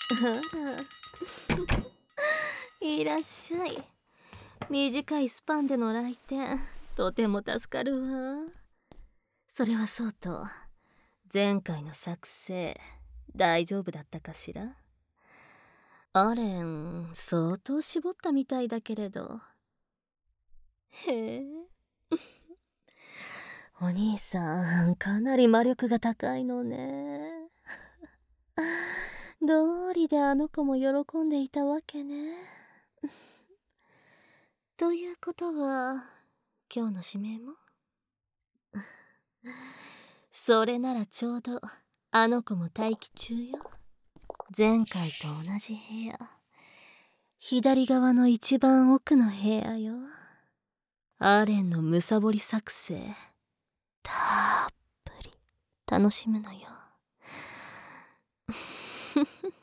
いらっしゃい。短いスパンでの来店、とても助かるわ。それはそうと、前回の作成、大丈夫だったかしら？アレン、相当絞ったみたいだけれど。へえ。お兄さん、かなり魔力が高いのね。道理であの子も喜んでいたわけね。ということは、今日の指名も？それならちょうど、あの子も待機中よ。前回と同じ部屋。左側の一番奥の部屋よ。アレンのむさぼり作成、たっぷり楽しむのよ。